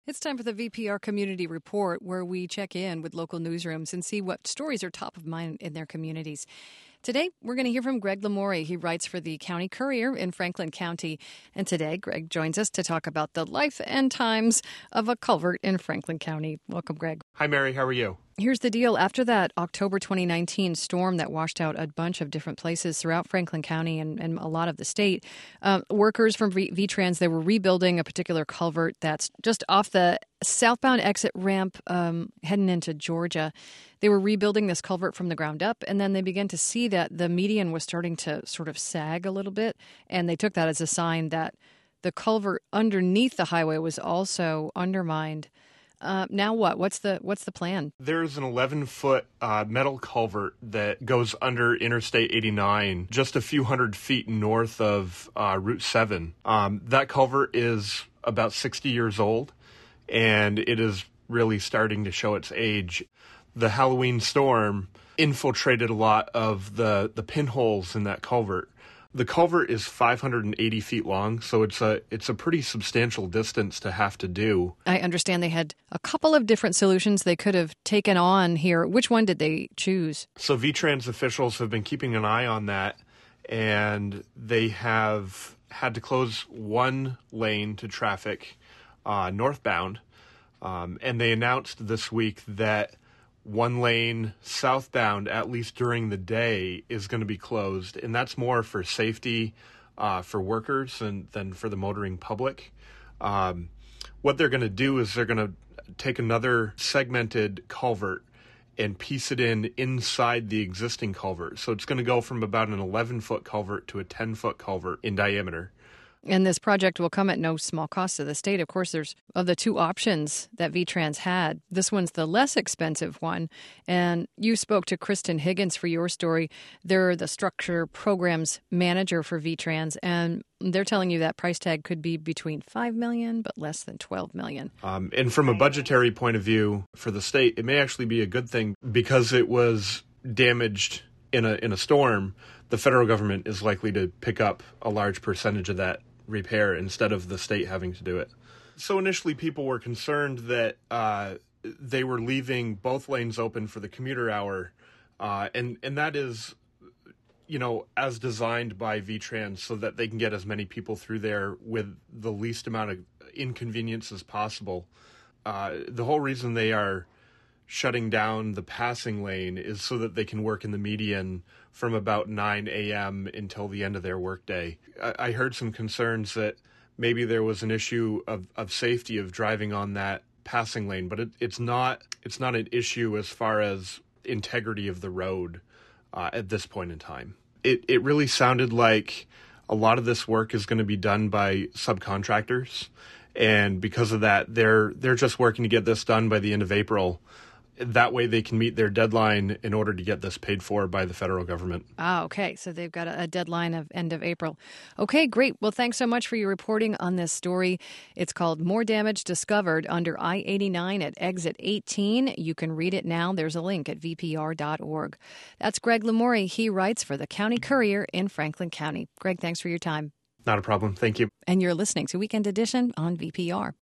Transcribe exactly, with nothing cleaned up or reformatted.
It's time for the V P R Community Report, where we check in with local newsrooms and see what stories are top of mind in their communities. Today, we're going to hear from Greg Lamourie. He writes for the County Courier in Franklin County. And today, Greg joins us to talk about the life and times of a culvert in Franklin County. Welcome, Greg. Hi, Mary. How are you? Here's the deal. After that October twenty nineteen storm that washed out a bunch of different places throughout Franklin County and, and a lot of the state, uh, workers from v- VTrans, they were rebuilding a particular culvert that's just off the southbound exit ramp um, heading into Georgia. They were rebuilding this culvert from the ground up, and then they began to see that the median was starting to sort of sag a little bit, and they took that as a sign that the culvert underneath the highway was also undermined. Uh, now what? What's the what's the plan? There's an eleven-foot uh, metal culvert that goes under Interstate eighty-nine, just a few hundred feet north of uh, Route seven. Um, that culvert is about sixty years old, and it is really starting to show its age. The Halloween storm infiltrated a lot of the, the pinholes in that culvert. The culvert is five hundred eighty feet long, so it's a it's a pretty substantial distance to have to do. I understand they had a couple of different solutions they could have taken on here. Which one did they choose? So VTrans officials have been keeping an eye on that, and they have had to close one lane to traffic uh, northbound, um, and they announced this week that one lane southbound, at least during the day, is going to be closed. And that's more for safety uh, for workers and than for the motoring public. Um, what they're going to do is they're going to take another segmented culvert and piece it in inside the existing culvert. So it's going to go from about an eleven-foot culvert to a ten-foot culvert in diameter. And this project will come at no small cost to the state. Of course, there's of the two options that VTrans had, this one's the less expensive one. And you spoke to Kristen Higgins for your story. They're the structure programs manager for VTrans, and they're telling you that price tag could be between five million dollars but less than twelve million dollars. Um, and from a budgetary point of view for the state, it may actually be a good thing because it was damaged in a in a storm. The federal government is likely to pick up a large percentage of that repair instead of the state having to do it. So initially people were concerned that uh, they were leaving both lanes open for the commuter hour, uh, and, and that is, you know, as designed by VTrans so that they can get as many people through there with the least amount of inconvenience as possible. Uh, the whole reason they are shutting down the passing lane is so that they can work in the median from about nine a.m. until the end of their workday. I, I heard some concerns that maybe there was an issue of, of safety of driving on that passing lane, but it, it's not it's not an issue as far as integrity of the road uh, at this point in time. It it really sounded like a lot of this work is going to be done by subcontractors, and because of that, they're they're just working to get this done by the end of April. That way they can meet their deadline in order to get this paid for by the federal government. Ah, okay. So they've got a deadline of end of April. Okay, great. Well, thanks so much for your reporting on this story. It's called More Damage Discovered Under I eighty-nine at Exit eighteen. You can read it now. There's a link at v p r dot org. That's Greg Lamourie. He writes for the County Courier in Franklin County. Greg, thanks for your time. Not a problem. Thank you. And you're listening to Weekend Edition on V P R.